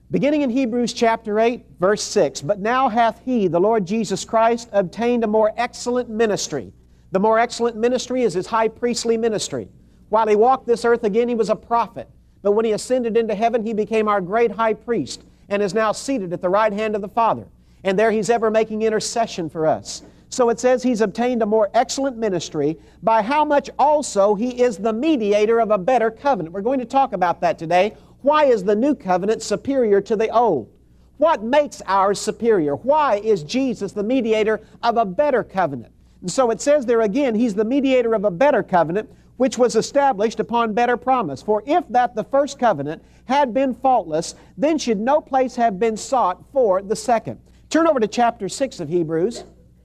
Beginning in Hebrews chapter 8, verse 6, "But now hath He, the Lord Jesus Christ, obtained a more excellent ministry." The more excellent ministry is His high priestly ministry. While He walked this earth again, He was a prophet. But when He ascended into heaven, He became our great high priest and is now seated at the right hand of the Father. And there He's ever making intercession for us. So it says He's obtained a more excellent ministry, by how much also He is the mediator of a better covenant. We're going to talk about that today. Why is the new covenant superior to the old? What makes ours superior? Why is Jesus the mediator of a better covenant? And so it says there again, He's the mediator of a better covenant, which was established upon better promise. For if that the first covenant had been faultless, then should no place have been sought for the second. Turn over to chapter 6 of Hebrews,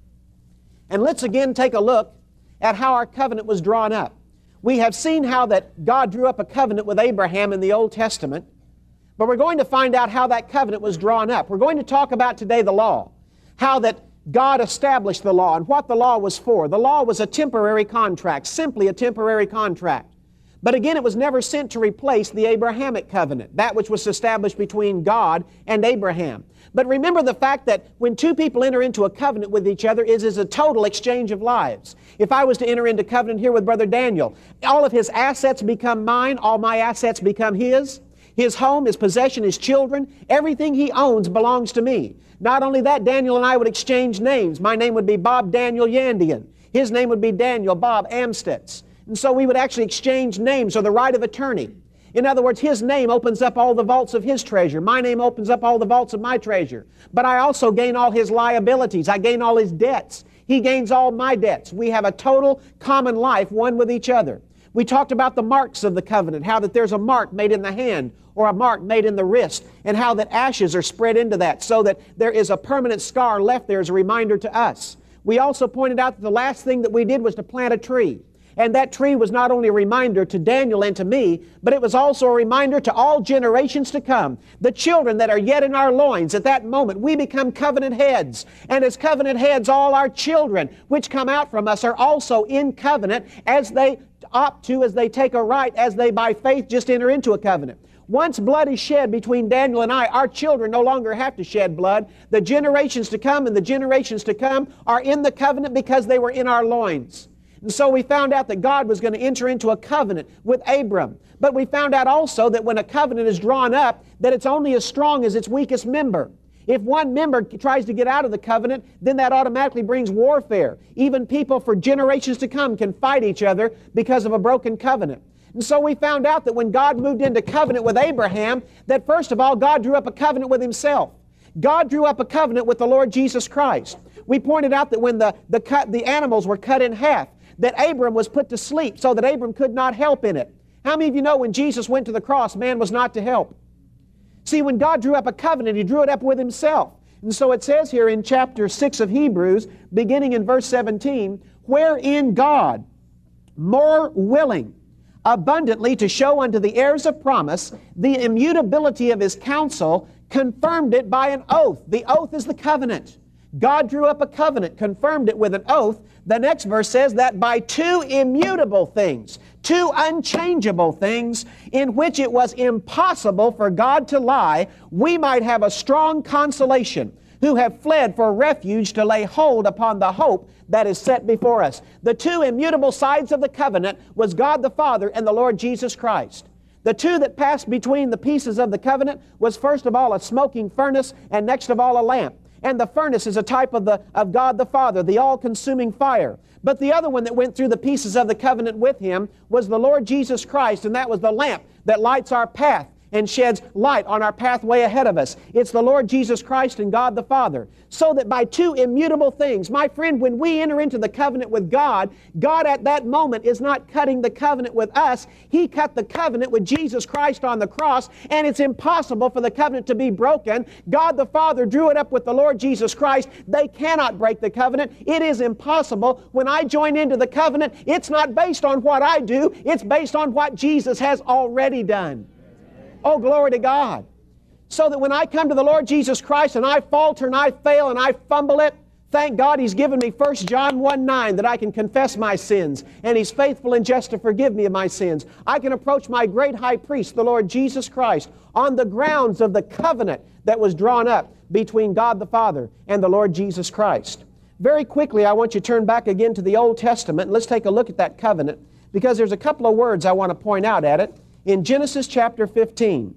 and let's again take a look at how our covenant was drawn up. We have seen how that God drew up a covenant with Abraham in the Old Testament, but we're going to find out how that covenant was drawn up. We're going to talk about today the law, how that God established the law and what the law was for. The law was a temporary contract, simply a temporary contract. But again, it was never sent to replace the Abrahamic covenant, that which was established between God and Abraham. But remember the fact that when two people enter into a covenant with each other, it is a total exchange of lives. If I was to enter into covenant here with Brother Daniel, all of his assets become mine, all my assets become his. His home, his possession, his children, everything he owns belongs to me. Not only that, Daniel and I would exchange names. My name would be Bob Daniel Yandian. His name would be Daniel Bob Amstutz. And so we would actually exchange names or the right of attorney. In other words, his name opens up all the vaults of his treasure. My name opens up all the vaults of my treasure. But I also gain all his liabilities. I gain all his debts. He gains all my debts. We have a total common life, one with each other. We talked about the marks of the covenant, how that there's a mark made in the hand or a mark made in the wrist, and how that ashes are spread into that so that there is a permanent scar left there as a reminder to us. We also pointed out that the last thing that we did was to plant a tree. And that tree was not only a reminder to Daniel and to me, but it was also a reminder to all generations to come. The children that are yet in our loins, at that moment, we become covenant heads. And as covenant heads, all our children, which come out from us, are also in covenant as they opt to, as they take a right, as they by faith just enter into a covenant. Once blood is shed between Daniel and I, our children no longer have to shed blood. The generations to come and the generations to come are in the covenant because they were in our loins. And so we found out that God was going to enter into a covenant with Abram. But we found out also that when a covenant is drawn up, that it's only as strong as its weakest member. If one member tries to get out of the covenant, then that automatically brings warfare. Even people for generations to come can fight each other because of a broken covenant. And so we found out that when God moved into covenant with Abraham, that first of all, God drew up a covenant with Himself. God drew up a covenant with the Lord Jesus Christ. We pointed out that when the animals were cut in half, that Abram was put to sleep so that Abram could not help in it. How many of you know when Jesus went to the cross, man was not to help? See, when God drew up a covenant, He drew it up with Himself. And so it says here in chapter 6 of Hebrews, beginning in verse 17, wherein God, more willing abundantly to show unto the heirs of promise the immutability of His counsel, confirmed it by an oath. The oath is the covenant. God drew up a covenant, confirmed it with an oath. The next verse says that by two immutable things, two unchangeable things, in which it was impossible for God to lie, we might have a strong consolation, who have fled for refuge to lay hold upon the hope that is set before us. The two immutable sides of the covenant was God the Father and the Lord Jesus Christ. The two that passed between the pieces of the covenant was first of all a smoking furnace and next of all a lamp. And the furnace is a type of God the Father, the all-consuming fire. But the other one that went through the pieces of the covenant with Him was the Lord Jesus Christ, and that was the lamp that lights our path and sheds light on our pathway ahead of us. It's the Lord Jesus Christ and God the Father. So that by two immutable things, my friend, when we enter into the covenant with God, God at that moment is not cutting the covenant with us. He cut the covenant with Jesus Christ on the cross, and it's impossible for the covenant to be broken. God the Father drew it up with the Lord Jesus Christ. They cannot break the covenant. It is impossible. When I join into the covenant, it's not based on what I do. It's based on what Jesus has already done. Oh, glory to God. So that when I come to the Lord Jesus Christ and I falter and I fail and I fumble it, Thank God He's given me 1 John 1:9 that I can confess my sins, and He's faithful and just to forgive me of my sins. I can approach my great high priest, the Lord Jesus Christ, on the grounds of the covenant that was drawn up between God the Father and the Lord Jesus Christ. Very quickly, I want you to turn back again to the Old Testament, and let's take a look at that covenant, because there's a couple of words I want to point out at it. In Genesis chapter 15,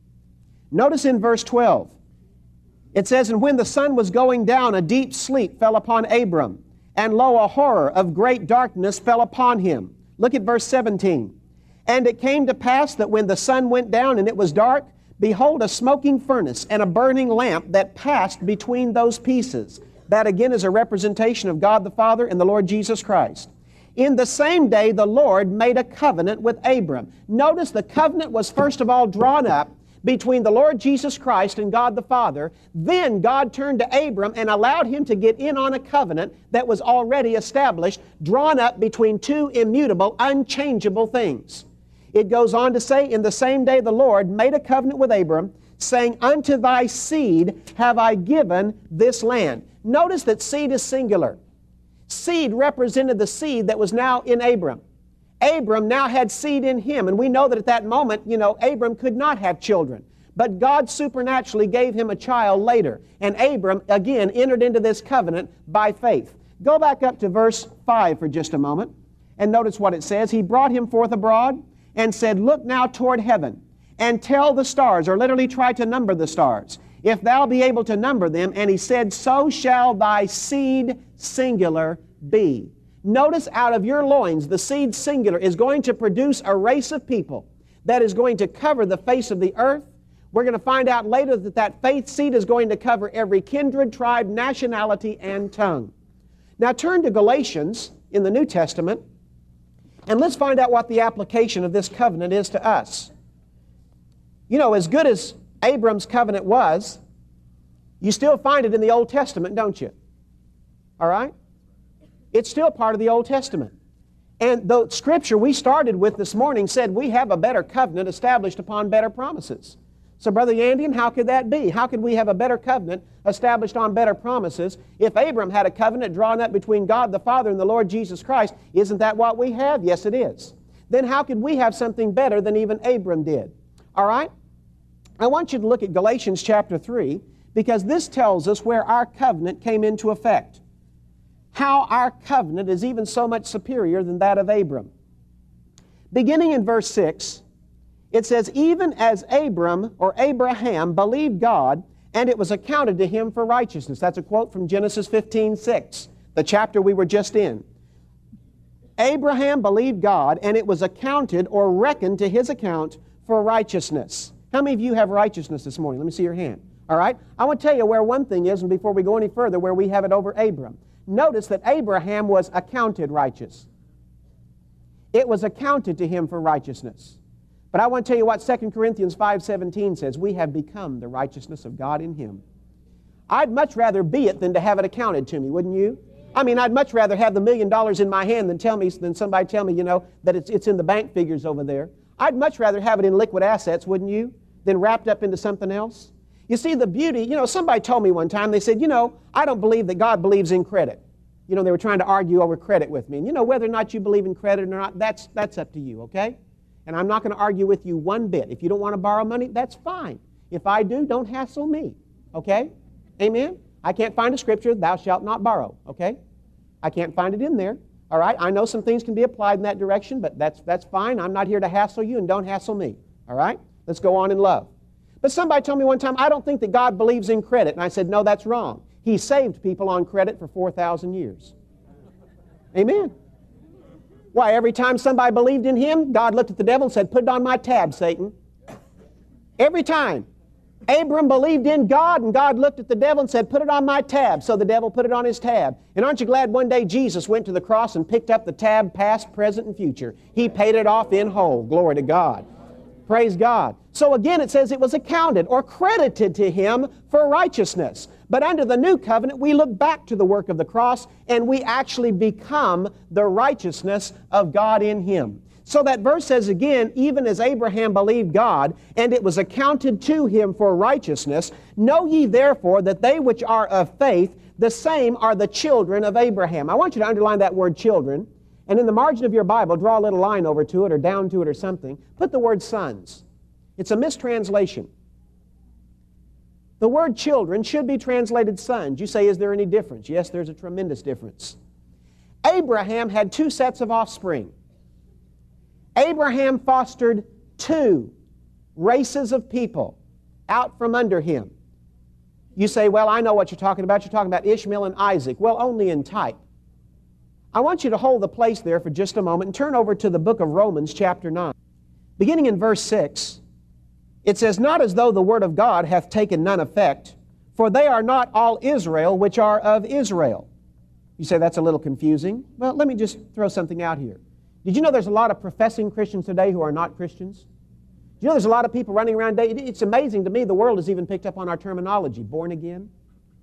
notice in verse 12, it says, "And when the sun was going down, a deep sleep fell upon Abram, and lo, a horror of great darkness fell upon him." Look at verse 17. "And it came to pass that when the sun went down and it was dark, behold, a smoking furnace and a burning lamp that passed between those pieces." That again is a representation of God the Father and the Lord Jesus Christ. "In the same day the Lord made a covenant with Abram." Notice the covenant was first of all drawn up between the Lord Jesus Christ and God the Father. Then God turned to Abram and allowed him to get in on a covenant that was already established, drawn up between two immutable, unchangeable things. It goes on to say, "In the same day the Lord made a covenant with Abram, saying, Unto thy seed have I given this land." Notice that seed is singular. Seed represented the seed that was now in Abram. Abram now had seed in him, and we know that at that moment, Abram could not have children. But God supernaturally gave him a child later, and Abram again entered into this covenant by faith. Go back up to verse 5 for just a moment, and notice what it says. "He brought him forth abroad, and said, Look now toward heaven, and tell the stars," or literally try to number the stars, "if thou be able to number them. And he said, So shall thy seed, singular, be." Notice out of your loins, the seed singular is going to produce a race of people that is going to cover the face of the earth. We're going to find out later that that faith seed is going to cover every kindred, tribe, nationality, and tongue. Now turn to Galatians in the New Testament, and let's find out what the application of this covenant is to us. As good as Abram's covenant was, you still find it in the Old Testament, don't you? All right? It's still part of the Old Testament. And the scripture we started with this morning said we have a better covenant established upon better promises. So, Brother Yandian, how could that be? How could we have a better covenant established on better promises if Abram had a covenant drawn up between God the Father and the Lord Jesus Christ? Isn't that what we have? Yes, it is. Then how could we have something better than even Abram did? All right? I want you to look at Galatians chapter 3, because this tells us where our covenant came into effect. How our covenant is even so much superior than that of Abram. Beginning in verse 6, it says, "Even as Abram, or Abraham, believed God, and it was accounted to him for righteousness." That's a quote from Genesis 15:6, the chapter we were just in. Abraham believed God, and it was accounted or reckoned to his account for righteousness. How many of you have righteousness this morning? Let me see your hand. All right? I want to tell you where one thing is, and before we go any further, where we have it over Abram. Notice that Abraham was accounted righteous. It was accounted to him for righteousness. But I want to tell you what 2 Corinthians 5:17 says. We have become the righteousness of God in him. I'd much rather be it than to have it accounted to me, wouldn't you? I mean, I'd much rather have the $1 million in my hand than somebody tell me, that it's in the bank figures over there. I'd much rather have it in liquid assets, wouldn't you, than wrapped up into something else? You see, the beauty, somebody told me one time, they said, I don't believe that God believes in credit. They were trying to argue over credit with me. And whether or not you believe in credit or not, that's up to you, okay? And I'm not going to argue with you one bit. If you don't want to borrow money, that's fine. If I do, don't hassle me, okay? Amen? I can't find a scripture, thou shalt not borrow, okay? I can't find it in there, all right? I know some things can be applied in that direction, but that's fine. I'm not here to hassle you, and don't hassle me, all right? Let's go on in love. But somebody told me one time, I don't think that God believes in credit. And I said, no, that's wrong. He saved people on credit for 4,000 years. Amen. Why, every time somebody believed in him, God looked at the devil and said, put it on my tab, Satan. Every time. Abram believed in God, and God looked at the devil and said, put it on my tab. So the devil put it on his tab. And aren't you glad one day Jesus went to the cross and picked up the tab, past, present, and future? He paid it off in whole. Glory to God. Praise God. So again, it says it was accounted or credited to him for righteousness. But under the new covenant, we look back to the work of the cross, and we actually become the righteousness of God in him. So that verse says again, even as Abraham believed God, and it was accounted to him for righteousness, know ye therefore that they which are of faith, the same are the children of Abraham. I want you to underline that word children, and in the margin of your Bible, draw a little line over to it or down to it or something. Put the word sons. It's a mistranslation. The word children should be translated sons. You say, is there any difference? Yes, there's a tremendous difference. Abraham had two sets of offspring. Abraham fostered two races of people out from under him. You say, well, I know what you're talking about. You're talking about Ishmael and Isaac. Well, only in type. I want you to hold the place there for just a moment and turn over to the book of Romans chapter 9. Beginning in verse 6, it says, not as though the word of God hath taken none effect, for they are not all Israel which are of Israel. You say that's a little confusing. Well, let me just throw something out here. Did you know there's a lot of professing Christians today who are not Christians? You know there's a lot of people running around today. It's amazing to me the world has even picked up on our terminology. Born again.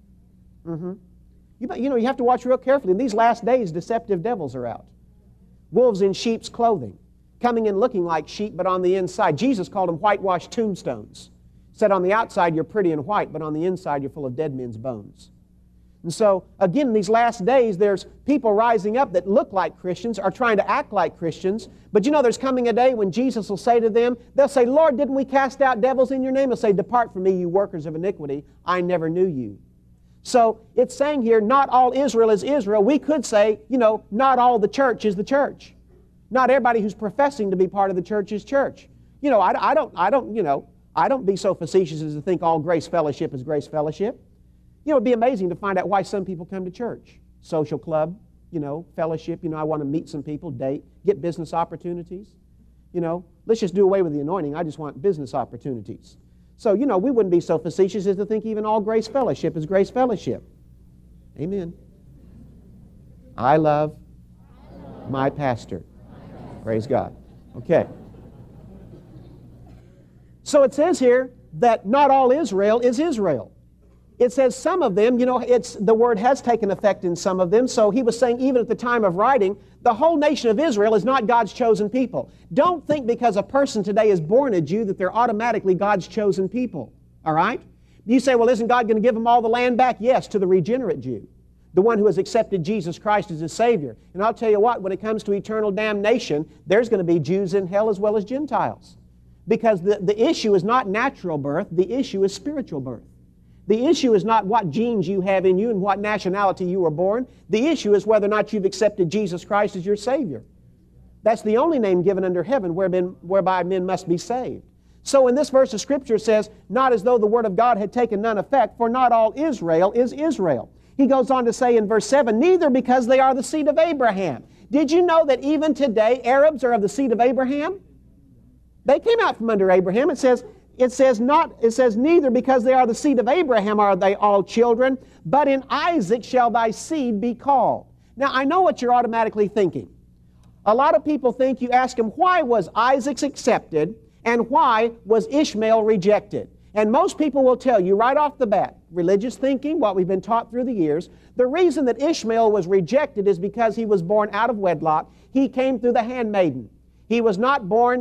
You have to watch real carefully. In these last days, deceptive devils are out. Wolves in sheep's clothing, coming in looking like sheep, but on the inside. Jesus called them whitewashed tombstones. Said on the outside you're pretty and white, but on the inside you're full of dead men's bones. And so, again, in these last days, there's people rising up that look like Christians, are trying to act like Christians. But you know, there's coming a day when Jesus will say to them, they'll say, Lord, didn't we cast out devils in your name? He'll say, depart from me, you workers of iniquity. I never knew you. So, it's saying here, not all Israel is Israel. We could say, not all the church is the church. Not everybody who's professing to be part of the church is church. I don't be so facetious as to think all Grace Fellowship is Grace Fellowship. It'd be amazing to find out why some people come to church. Social club, fellowship, I want to meet some people, date, get business opportunities. Let's just do away with the anointing. I just want business opportunities. So, we wouldn't be so facetious as to think even all Grace Fellowship is Grace Fellowship. Amen. I love my pastor. Praise God. Okay. So it says here that not all Israel is Israel. It says some of them, the word has taken effect in some of them. So he was saying even at the time of writing, the whole nation of Israel is not God's chosen people. Don't think because a person today is born a Jew that they're automatically God's chosen people. All right? You say, well, isn't God going to give them all the land back? Yes, to the regenerate Jew, the one who has accepted Jesus Christ as his Savior. And I'll tell you what, when it comes to eternal damnation, there's going to be Jews in hell as well as Gentiles. Because the issue is not natural birth, the issue is spiritual birth. The issue is not what genes you have in you and what nationality you were born. The issue is whether or not you've accepted Jesus Christ as your Savior. That's the only name given under heaven whereby men must be saved. So in this verse of Scripture it says, not as though the Word of God had taken none effect, for not all Israel is Israel. He goes on to say in verse 7, neither because they are the seed of Abraham. Did you know that even today Arabs are of the seed of Abraham? They came out from under Abraham. It says neither because they are the seed of Abraham are they all children, but in Isaac shall thy seed be called. Now I know what you're automatically thinking. A lot of people think, you ask them, why was Isaac accepted and why was Ishmael rejected? And most people will tell you right off the bat, religious thinking, what we've been taught through the years, the reason that Ishmael was rejected is because he was born out of wedlock. He came through the handmaiden. He was not born,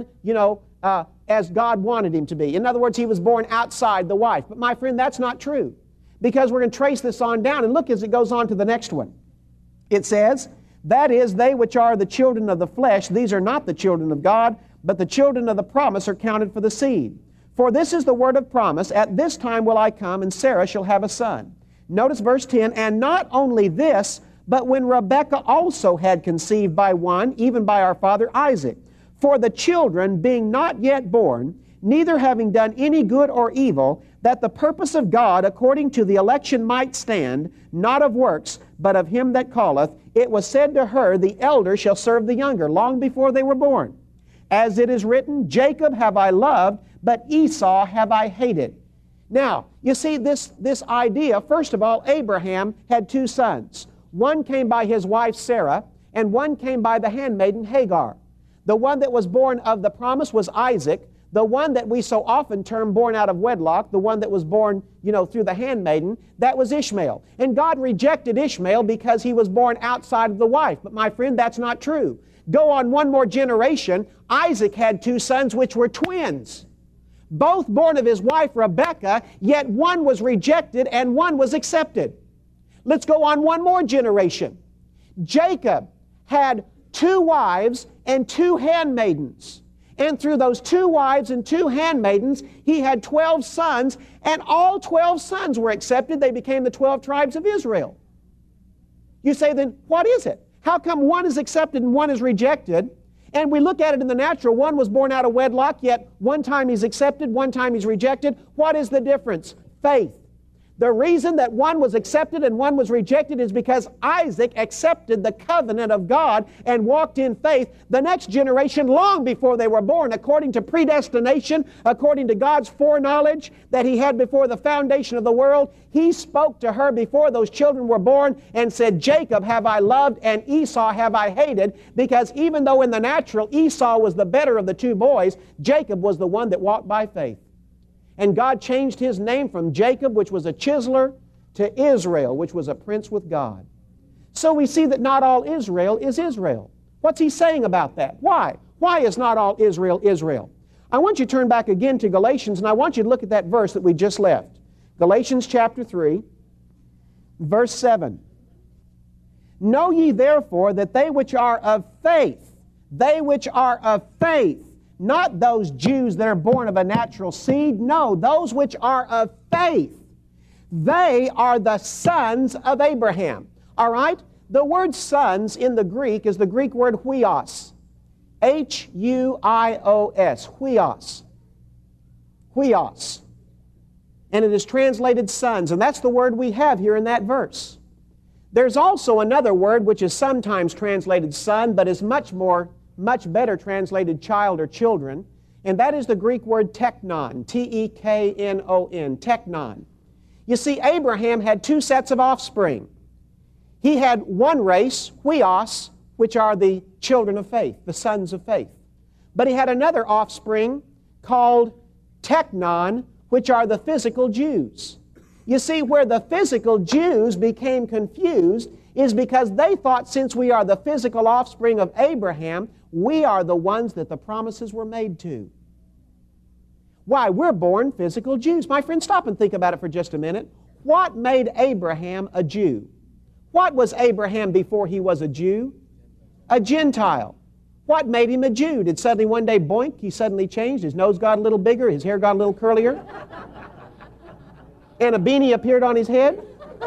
as God wanted him to be. In other words, he was born outside the wife. But my friend, that's not true. Because we're going to trace this on down and look as it goes on to the next one. It says, that is, they which are the children of the flesh, these are not the children of God, but the children of the promise are counted for the seed. For this is the word of promise, at this time will I come, and Sarah shall have a son. Notice verse 10, and not only this, but when Rebekah also had conceived by one, even by our father Isaac, for the children being not yet born, neither having done any good or evil, that the purpose of God according to the election might stand, not of works, but of him that calleth, it was said to her, the elder shall serve the younger, long before they were born. As it is written, Jacob have I loved, but Esau have I hated. Now, you see this idea, first of all, Abraham had two sons. One came by his wife Sarah, and one came by the handmaiden Hagar. The one that was born of the promise was Isaac. The one that we so often term born out of wedlock, the one that was born, through the handmaiden, that was Ishmael. And God rejected Ishmael because he was born outside of the wife. But my friend, that's not true. Go on one more generation, Isaac had two sons which were twins. Both born of his wife Rebekah, yet one was rejected and one was accepted. Let's go on one more generation. Jacob had 2 wives and 2 handmaidens. And through those 2 wives and 2 handmaidens, he had 12 sons, and all 12 sons were accepted. They became the 12 tribes of Israel. You say, then what is it? How come one is accepted and one is rejected? And we look at it in the natural. One was born out of wedlock, yet one time he's accepted, one time he's rejected. What is the difference? Faith. The reason that one was accepted and one was rejected is because Isaac accepted the covenant of God and walked in faith. The next generation, long before they were born, according to predestination, according to God's foreknowledge that He had before the foundation of the world, He spoke to her before those children were born and said, Jacob have I loved and Esau have I hated, because even though in the natural Esau was the better of the 2 boys, Jacob was the one that walked by faith. And God changed his name from Jacob, which was a chiseler, to Israel, which was a prince with God. So we see that not all Israel is Israel. What's he saying about that? Why? Why is not all Israel Israel? I want you to turn back again to Galatians, and I want you to look at that verse that we just left. Galatians chapter 3, verse 7. Know ye therefore that they which are of faith, not those Jews that are born of a natural seed, no, those which are of faith, they are the sons of Abraham. All right? The word sons in the Greek is the Greek word huios. H-U-I-O-S. Huios. Huios. And it is translated sons, and that's the word we have here in that verse. There's also another word which is sometimes translated son, but is much better translated child or children, and that is the Greek word teknon, T-E-K-N-O-N, teknon. You see, Abraham had 2 sets of offspring. He had one race, huios, which are the children of faith, the sons of faith. But he had another offspring called teknon, which are the physical Jews. You see, where the physical Jews became confused is because they thought, since we are the physical offspring of Abraham, we are the ones that the promises were made to. Why? We're born physical Jews. My friend, stop and think about it for just a minute. What made Abraham a Jew? What was Abraham before he was a Jew? A Gentile. What made him a Jew? Did suddenly one day, boink, he suddenly changed? His nose got a little bigger, his hair got a little curlier, and a beanie appeared on his head?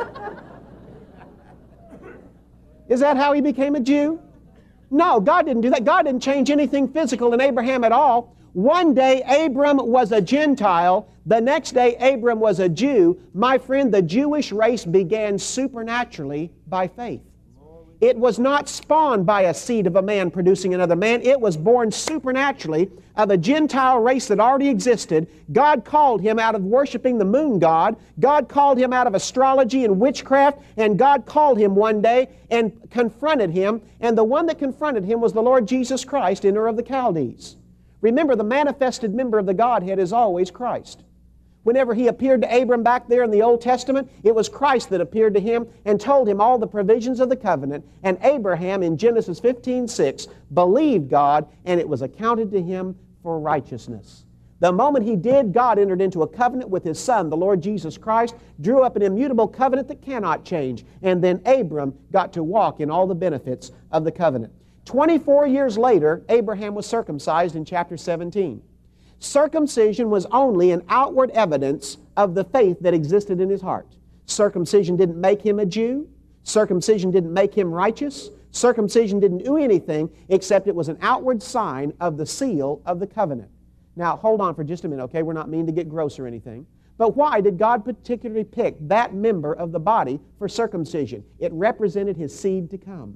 Is that how he became a Jew? No, God didn't do that. God didn't change anything physical in Abraham at all. One day Abram was a Gentile. The next day Abram was a Jew. My friend, the Jewish race began supernaturally by faith. It was not spawned by a seed of a man producing another man. It was born supernaturally of a Gentile race that already existed. God called him out of worshiping the moon god. God called him out of astrology and witchcraft. And God called him one day and confronted him. And the one that confronted him was the Lord Jesus Christ in Ur of the Chaldees. Remember, the manifested member of the Godhead is always Christ. Whenever He appeared to Abram back there in the Old Testament, it was Christ that appeared to him and told him all the provisions of the covenant. And Abraham, in Genesis 15:6, believed God, and it was accounted to him for righteousness. The moment he did, God entered into a covenant with His Son, the Lord Jesus Christ, drew up an immutable covenant that cannot change, and then Abram got to walk in all the benefits of the covenant. 24 years later, Abraham was circumcised in chapter 17. Circumcision was only an outward evidence of the faith that existed in his heart. Circumcision didn't make him a Jew. Circumcision didn't make him righteous. Circumcision didn't do anything except it was an outward sign of the seal of the covenant. Now, hold on for just a minute, okay? We're not meaning to get gross or anything. But why did God particularly pick that member of the body for circumcision? It represented His seed to come.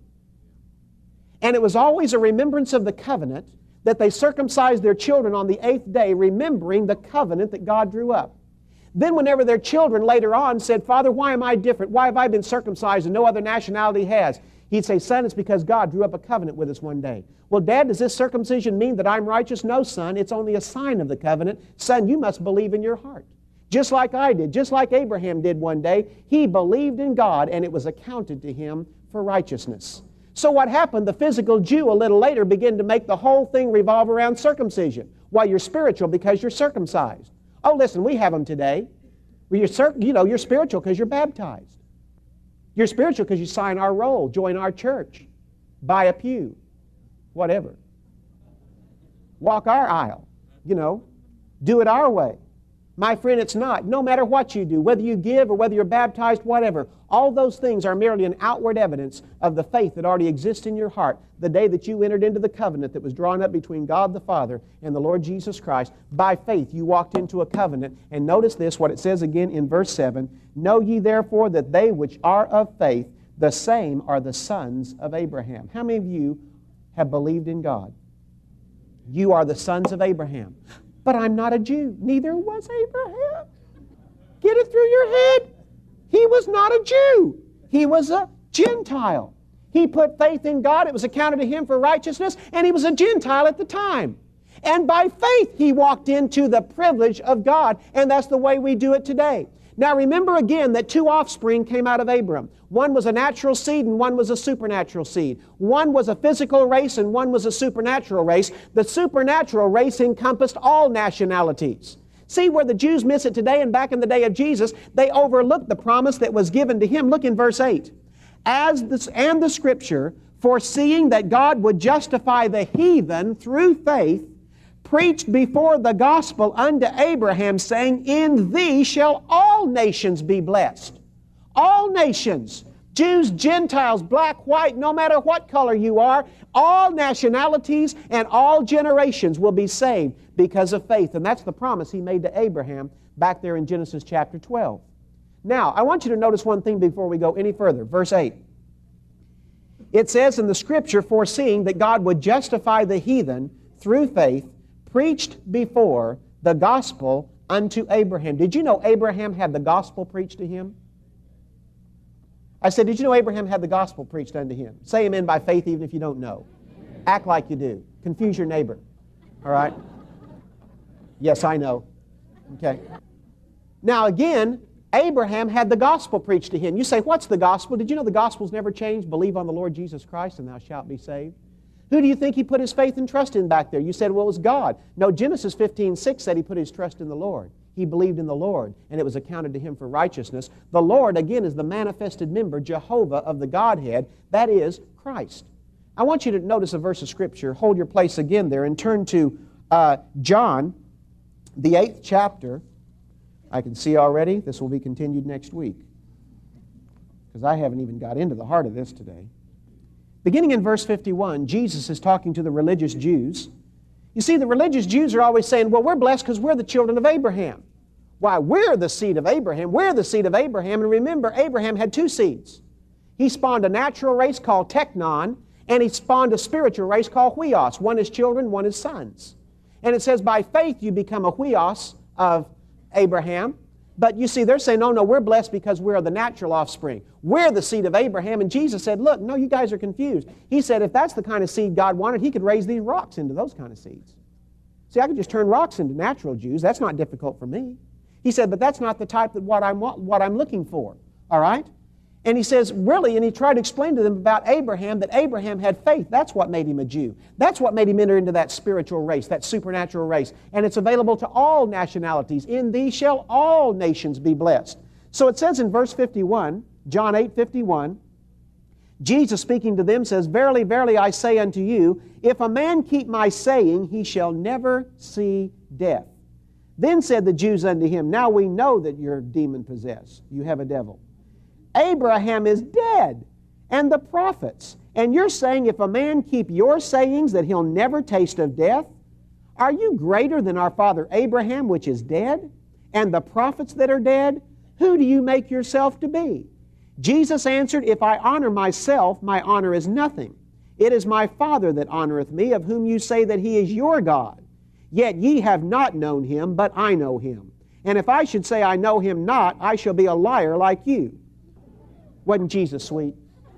And it was always a remembrance of the covenant that they circumcised their children on the 8th day, remembering the covenant that God drew up. Then whenever their children later on said, Father, why am I different? Why have I been circumcised and no other nationality has? He'd say, Son, it's because God drew up a covenant with us one day. Well, Dad, does this circumcision mean that I'm righteous? No, son, it's only a sign of the covenant. Son, you must believe in your heart. Just like I did, just like Abraham did one day. He believed in God and it was accounted to him for righteousness. So what happened? The physical Jew a little later began to make the whole thing revolve around circumcision. Well, you're spiritual because you're circumcised. Oh, listen, we have them today. Well, you're spiritual because you're baptized. You're spiritual because you sign our roll, join our church, buy a pew, whatever. Walk our aisle, do it our way. My friend, it's not. No matter what you do, whether you give or whether you're baptized, whatever, all those things are merely an outward evidence of the faith that already exists in your heart the day that you entered into the covenant that was drawn up between God the Father and the Lord Jesus Christ. By faith, you walked into a covenant. And notice this, what it says again in verse 7, "Know ye therefore that they which are of faith, the same are the sons of Abraham." How many of you have believed in God? You are the sons of Abraham. But I'm not a Jew. Neither was Abraham. Get it through your head. He was not a Jew. He was a Gentile. He put faith in God. It was accounted to him for righteousness, and he was a Gentile at the time. And by faith, he walked into the privilege of God, and that's the way we do it today. Now remember again that two offspring came out of Abram. One was a natural seed and one was a supernatural seed. One was a physical race and one was a supernatural race. The supernatural race encompassed all nationalities. See where the Jews miss it today, and back in the day of Jesus, they overlooked the promise that was given to him. Look in verse 8. And the Scripture, foreseeing that God would justify the heathen through faith, preached before the gospel unto Abraham, saying, In thee shall all nations be blessed. All nations, Jews, Gentiles, black, white, no matter what color you are, all nationalities and all generations will be saved because of faith. And that's the promise he made to Abraham back there in Genesis chapter 12. Now, I want you to notice one thing before we go any further. Verse 8. It says in the Scripture, foreseeing that God would justify the heathen through faith, preached before the gospel unto Abraham. Did you know Abraham had the gospel preached to him? I said, did you know Abraham had the gospel preached unto him? Say amen by faith even if you don't know. Act like you do. Confuse your neighbor. All right? Yes, I know. Okay. Now again, Abraham had the gospel preached to him. You say, what's the gospel? Did you know the gospel's never changed? Believe on the Lord Jesus Christ and thou shalt be saved. Who do you think he put his faith and trust in back there? You said, well, it was God. No, Genesis 15:6 said he put his trust in the Lord. He believed in the Lord, and it was accounted to him for righteousness. The Lord, again, is the manifested member, Jehovah, of the Godhead. That is Christ. I want you to notice a verse of Scripture. Hold your place again there and turn to John, the 8th chapter. I can see already this will be continued next week because I haven't even got into the heart of this today. Beginning in verse 51, Jesus is talking to the religious Jews. You see, the religious Jews are always saying, well, we're blessed because we're the children of Abraham. Why, we're the seed of Abraham. We're the seed of Abraham. And remember, Abraham had two seeds. He spawned a natural race called Teknon, and he spawned a spiritual race called Huios. One is children, one is sons. And it says, by faith you become a Huios of Abraham. But you see, they're saying, no, we're blessed because we're the natural offspring. We're the seed of Abraham. And Jesus said, look, no, you guys are confused. He said, if that's the kind of seed God wanted, He could raise these rocks into those kind of seeds. See, I could just turn rocks into natural Jews. That's not difficult for me. He said, but that's not the type that what I'm looking for. All right? And he says, really, and he tried to explain to them about Abraham, that Abraham had faith. That's what made him a Jew. That's what made him enter into that spiritual race, that supernatural race. And it's available to all nationalities. In thee shall all nations be blessed. So it says in verse 51, John 8:51, Jesus speaking to them says, Verily, verily, I say unto you, if a man keep my saying, he shall never see death. Then said the Jews unto him, Now we know that you're demon-possessed. You have a devil. Abraham is dead, and the prophets. And you're saying if a man keep your sayings that he'll never taste of death? Are you greater than our father Abraham, which is dead, and the prophets that are dead? Who do you make yourself to be? Jesus answered, If I honor myself, my honor is nothing. It is my Father that honoreth me, of whom you say that He is your God. Yet ye have not known Him, but I know Him. And if I should say I know Him not, I shall be a liar like you. Wasn't Jesus sweet?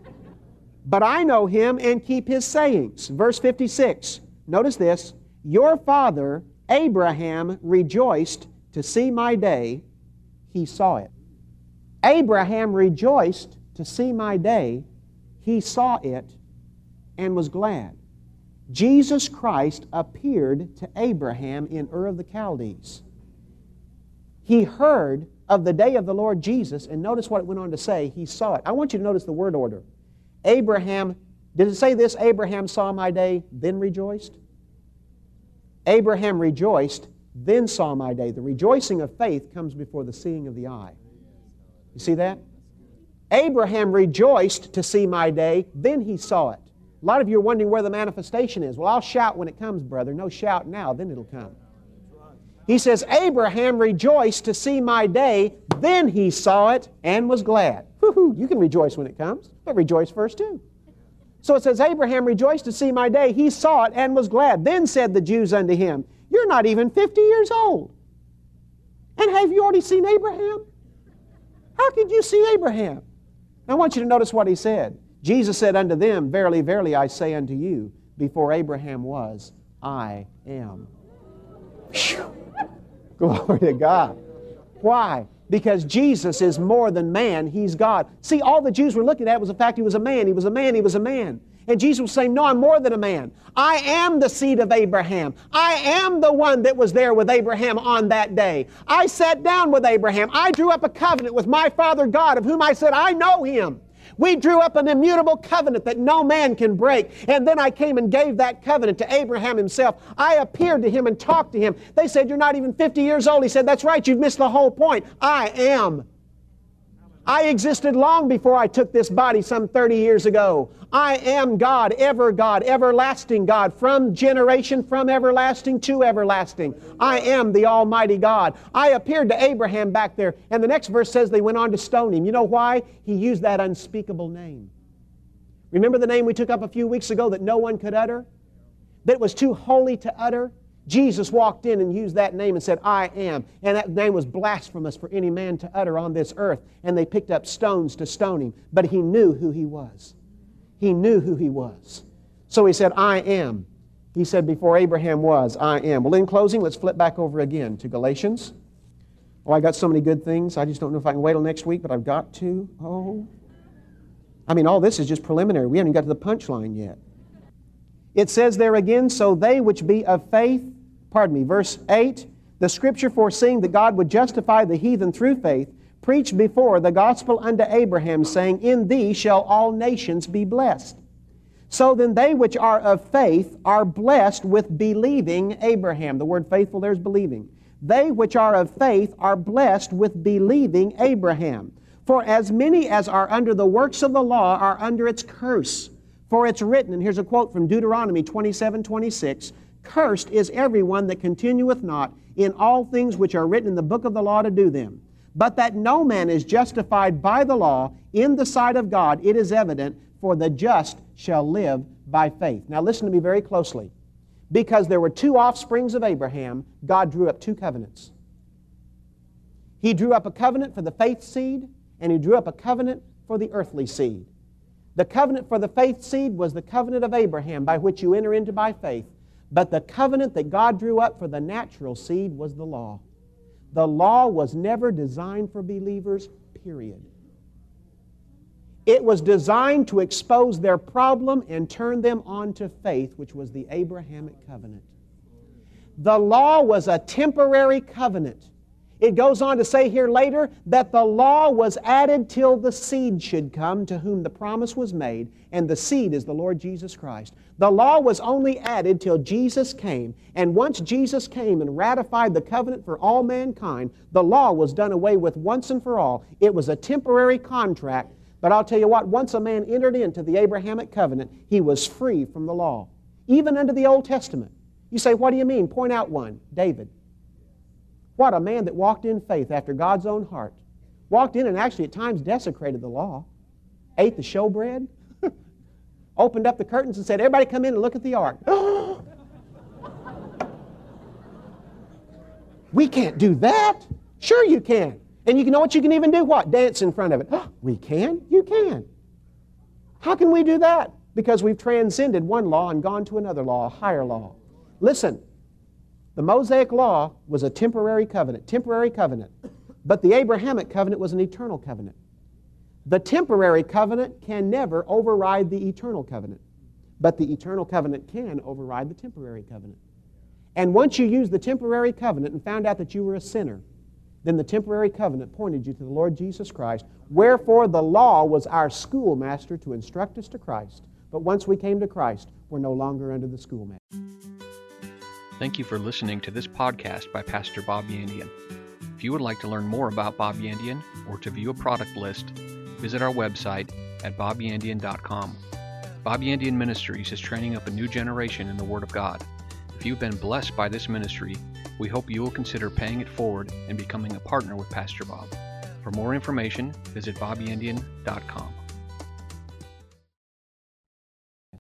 But I know Him and keep His sayings. Verse 56, notice this. Your father Abraham rejoiced to see my day. He saw it. Abraham rejoiced to see my day. He saw it and was glad. Jesus Christ appeared to Abraham in Ur of the Chaldees. He heard of the day of the Lord Jesus, and notice what it went on to say. He saw it. I want you to notice the word order. Abraham, did it say this? Abraham saw my day, then rejoiced? Abraham rejoiced, then saw my day. The rejoicing of faith comes before the seeing of the eye. You see that? Abraham rejoiced to see my day, then he saw it. A lot of you are wondering where the manifestation is. Well, I'll shout when it comes, brother. No, shout now, then it'll come. He says, Abraham rejoiced to see my day, then he saw it and was glad. Woo-hoo, you can rejoice when it comes, but rejoice first too. So it says, Abraham rejoiced to see my day. He saw it and was glad. Then said the Jews unto him, you're not even 50 years old. And have you already seen Abraham? How could you see Abraham? Now I want you to notice what he said. Jesus said unto them, verily, verily, I say unto you, before Abraham was, I am. Whew. Glory to God. Why? Because Jesus is more than man. He's God. See, all the Jews were looking at was the fact He was a man. He was a man. He was a man. And Jesus was saying, no, I'm more than a man. I am the seed of Abraham. I am the one that was there with Abraham on that day. I sat down with Abraham. I drew up a covenant with my Father God, of whom I said, I know Him. We drew up an immutable covenant that no man can break. And then I came and gave that covenant to Abraham himself. I appeared to him and talked to him. They said, you're not even 50 years old. He said, that's right, you've missed the whole point. I am. I existed long before I took this body some 30 years ago. I am God, everlasting God, from generation, from everlasting to everlasting. I am the Almighty God. I appeared to Abraham back there, and the next verse says they went on to stone him. You know why? He used that unspeakable name. Remember the name we took up a few weeks ago that no one could utter? That was too holy to utter? Jesus walked in and used that name and said, I am. And that name was blasphemous for any man to utter on this earth. And they picked up stones to stone him. But he knew who he was. He knew who he was. So he said, I am. He said, before Abraham was, I am. Well, in closing, let's flip back over again to Galatians. Oh, I got so many good things. I just don't know if I can wait till next week, but I've got to. Oh. I mean, all this is just preliminary. We haven't got to the punchline yet. It says there again, so they which be of faith, verse 8, the Scripture foreseeing that God would justify the heathen through faith, preached before the gospel unto Abraham, saying, in thee shall all nations be blessed. So then they which are of faith are blessed with believing Abraham. The word faithful there is believing. They which are of faith are blessed with believing Abraham. For as many as are under the works of the law are under its curse. For it's written, and here's a quote from Deuteronomy 27:26, cursed is everyone that continueth not in all things which are written in the book of the law to do them. But that no man is justified by the law in the sight of God, it is evident, for the just shall live by faith. Now listen to me very closely. Because there were two offsprings of Abraham, God drew up two covenants. He drew up a covenant for the faith seed, and He drew up a covenant for the earthly seed. The covenant for the faith seed was the covenant of Abraham, by which you enter into by faith. But the covenant that God drew up for the natural seed was the law. The law was never designed for believers, period. It was designed to expose their problem and turn them on to faith, which was the Abrahamic covenant. The law was a temporary covenant. It goes on to say here later that the law was added till the seed should come, to whom the promise was made, and the seed is the Lord Jesus Christ. The law was only added till Jesus came, and once Jesus came and ratified the covenant for all mankind, the law was done away with once and for all. It was a temporary contract, but I'll tell you what, once a man entered into the Abrahamic covenant, he was free from the law, even under the Old Testament. You say, what do you mean? Point out one. David. What a man that walked in faith after God's own heart. Walked in and actually at times desecrated the law. Ate the showbread. Opened up the curtains and said, everybody come in and look at the ark. We can't do that. Sure you can. And you know what you can even do? What? Dance in front of it. We can? You can. How can we do that? Because we've transcended one law and gone to another law, a higher law. Listen. The Mosaic law was a temporary covenant, but the Abrahamic covenant was an eternal covenant. The temporary covenant can never override the eternal covenant, but the eternal covenant can override the temporary covenant. And once you used the temporary covenant and found out that you were a sinner, then the temporary covenant pointed you to the Lord Jesus Christ. Wherefore the law was our schoolmaster to instruct us to Christ. But once we came to Christ, we're no longer under the schoolmaster. Thank you for listening to this podcast by Pastor Bob Yandian. If you would like to learn more about Bob Yandian or to view a product list, visit our website at bobyandian.com. Bob Yandian Ministries is training up a new generation in the Word of God. If you've been blessed by this ministry, we hope you will consider paying it forward and becoming a partner with Pastor Bob. For more information, visit bobyandian.com.